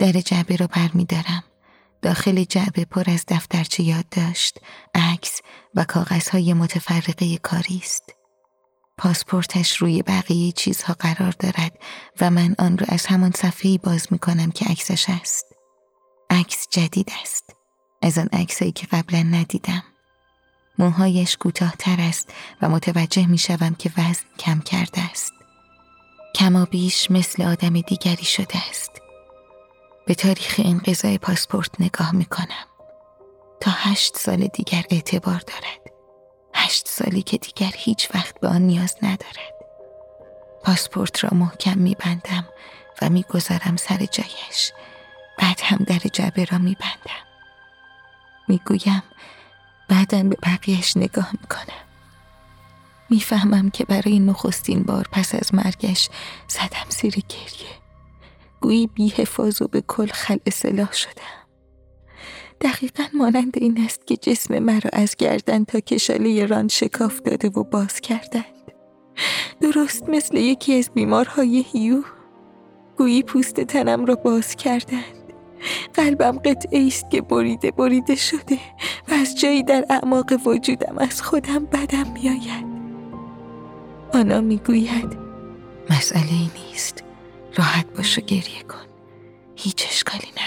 در جعبه را برمی‌دارم. داخل جعبه پر از دفترچه یادداشت، عکس و کاغذهای متفرقه کاری است. پاسپورتش روی بقیه چیزها قرار دارد و من آن را از همان صفحه‌ای باز می‌کنم که عکسش است. عکس جدید است. از آن عکسایی که قبلا ندیدم. موهایش کوتاه‌تر است و متوجه می‌شوم که وزن کم کرده است. کما بیش مثل آدم دیگری شده است. به تاریخ انقضای پاسپورت نگاه می‌کنم. تا 8 سال دیگر اعتبار دارد. 8 سالی که دیگر هیچ وقت به آن نیاز ندارد. پاسپورت را محکم می‌بندم و می‌گذارم سر جایش. بعد هم در جعبه را می‌بندم. می‌گویم بعداً به بقیه‌اش نگاه می‌کنم. می‌فهمم که برای نخستین بار پس از مرگش زدم زیر گریه. گویی بی‌حفاظ و به کل خلع سلاح شدم. دقیقاً مانند این است که جسم مرا از گردن تا کشاله ران شکاف داده و باز کردند. درست مثل یکی از بیمارهای هیو. گویی پوست تنم را باز کردند. قلبم قطعه است که بریده شده و از جایی در اعماق وجودم از خودم بدم میآید. آنا میگوید مسئله ای نیست. راحت باش و گریه کن. هیچ اشکالی نداره.